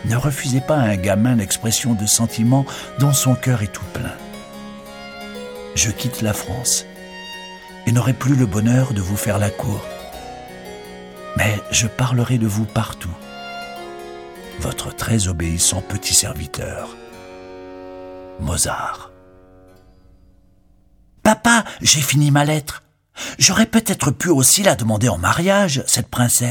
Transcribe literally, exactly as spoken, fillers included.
Ne refusez pas à un gamin l'expression de sentiments dont son cœur est tout plein. Je quitte la France et n'aurai plus le bonheur de vous faire la cour. Mais je parlerai de vous partout. Votre très obéissant petit serviteur, Mozart. Papa, j'ai fini ma lettre. J'aurais peut-être pu aussi la demander en mariage, cette princesse.